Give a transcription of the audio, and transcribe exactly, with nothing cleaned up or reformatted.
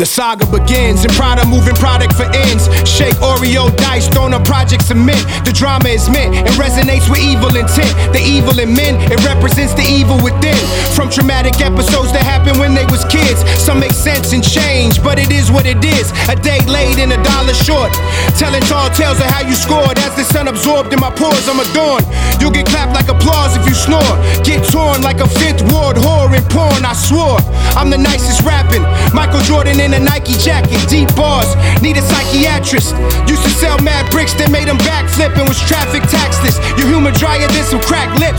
The saga begins, and Prada moving product for ends. Shake Oreo dice, thrown on projects of mint. The drama is meant and resonates with evil intent. The evil in men, it represents the evil within. From traumatic episodes that happened when they was kids. Some make sense and change, but it is what it is. A day late and a dollar short. Telling tall tales of how you scored. As the sun absorbed in my pores, I'm adorned. You'll get clapped like applause if you snore. Get torn like a fifth ward whore in porn, I swore. I'm the nicest rapping. Michael Jordan in a Nike jacket, deep bars, need a psychiatrist. Used to sell mad bricks that made them backflip and was traffic taxless. Your humor drier than some cracked lips.